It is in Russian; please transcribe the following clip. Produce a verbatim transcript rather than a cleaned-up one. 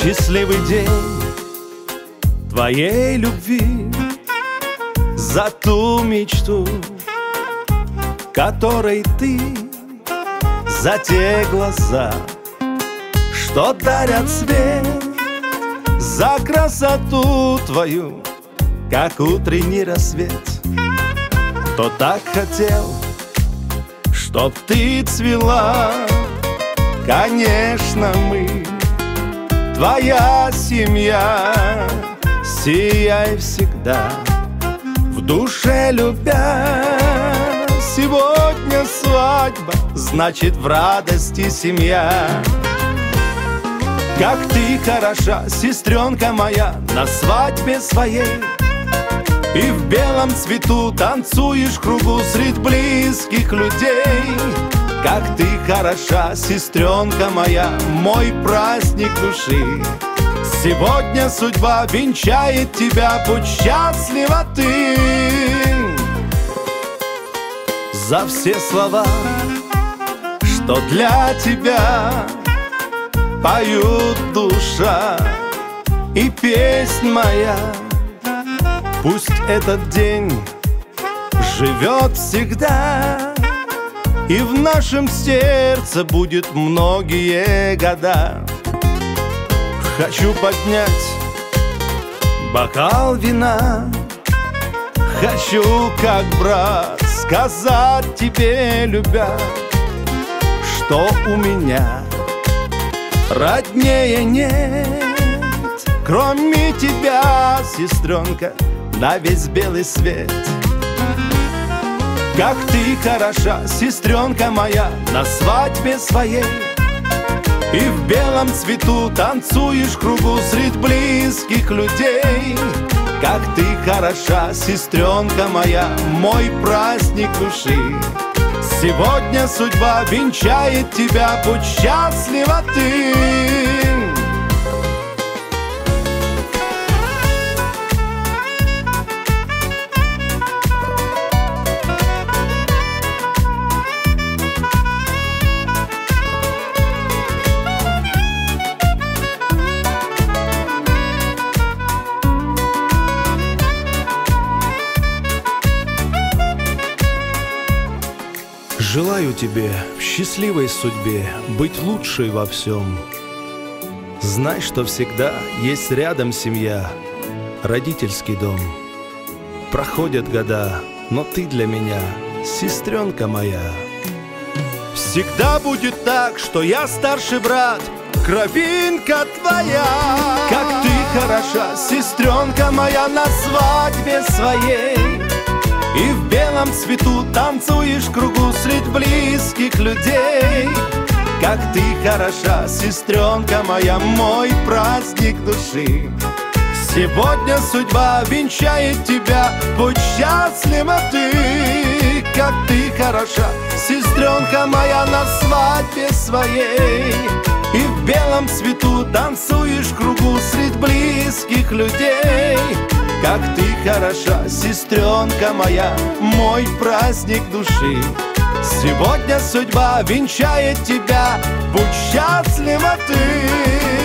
счастливый день твоей любви, за ту мечту, которой ты, за те глаза, что дарят свет, за красоту твою, как утренний рассвет. Кто так хотел, чтоб ты цвела, конечно, мы, твоя семья. Сияй всегда, в душе любя. Сегодня свадьба, значит в радости семья. Как ты хороша, сестренка моя, на свадьбе своей. И в белом цвету танцуешь в кругу средь близких людей. Как ты хороша, сестренка моя, мой праздник души. Сегодня судьба венчает тебя, будь счастлива ты. За все слова, что для тебя поют душа и песнь моя. Пусть этот день живет всегда, и в нашем сердце будет многие года. Хочу поднять бокал вина, хочу, как брат, сказать тебе, любя, что у меня роднее нет, кроме тебя, сестренка, на весь белый свет. Как ты хороша, сестренка моя, на свадьбе своей. И в белом цвету танцуешь в кругу средь близких людей. Как ты хороша, сестренка моя, мой праздник души. Сегодня судьба венчает тебя, будь счастлива ты. Желаю тебе в счастливой судьбе быть лучшей во всем. Знай, что всегда есть рядом семья, родительский дом. Проходят года, но ты для меня сестренка моя. Всегда будет так, что я старший брат, кровинка твоя. Как ты хороша, сестренка моя, на свадьбе своей. И в белом цвету танцуешь в кругу средь близких людей. Как ты хороша, сестренка моя, мой праздник души. Сегодня судьба венчает тебя, будь счастлива ты. Как ты хороша, сестренка моя, на свадьбе своей. И в белом цвету танцуешь в кругу средь близких людей. Как ты хороша, сестренка моя, мой праздник души. Сегодня судьба венчает тебя, будь счастлива ты.